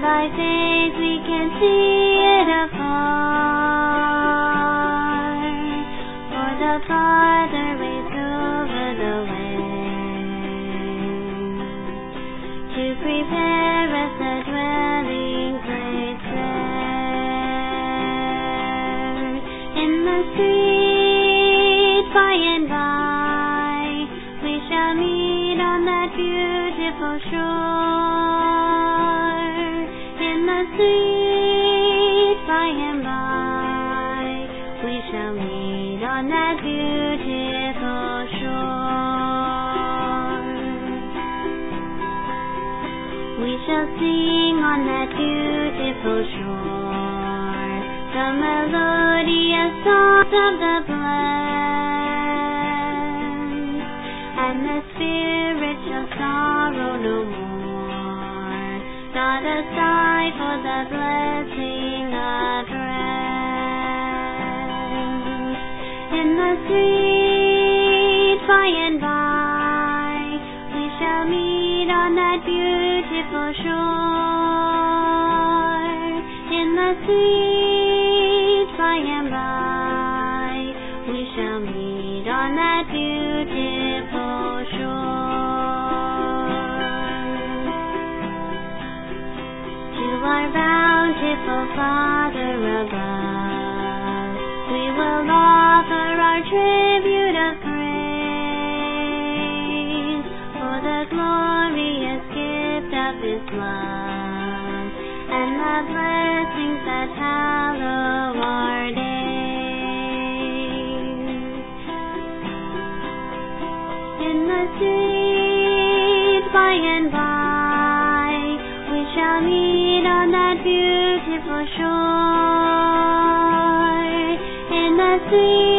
by faith we can see it afar, for the Father waits over the way to prepare us a dwelling place there. In the street by and by we shall meet on that beautiful shore. In the street by and by we shall meet on that beautiful shore. We shall sing on that beautiful shore the melodious songs of the blessed, and the spirit shall sorrow no more, not a sigh for the blessing of rest. In the street by and by we shall meet on that beautiful shore. In the street by and by we shall meet on that beautiful shore. To our bountiful Father above we will offer our tribute of praise for the glorious gift of His love and the blessings that hallow our days. In the street by and by we shall meet on that beautiful shore. In the street